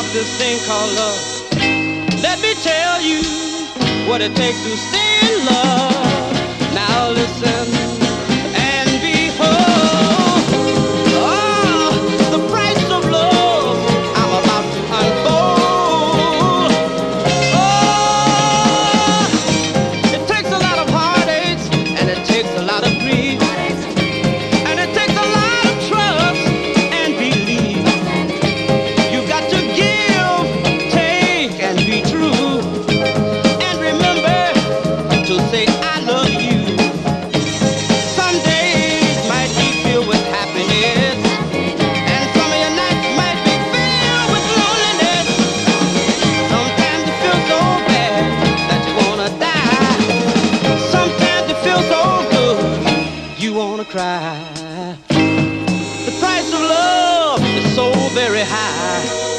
this thing called love. Let me tell you what it takes to stay in love. Now listen and behold, oh, the price of love I'm about to unfold. Oh, it takes a lot of heartaches and it takes a lot of grief, and it takes a lot of trust and belief. You got to give, take, and be true, and remember to say I love you. Some days might be filled with happiness, and some of your nights might be filled with loneliness. Sometimes you feel so bad that you wanna die. Sometimes you feel so good you wanna cry. The price of love is so very high.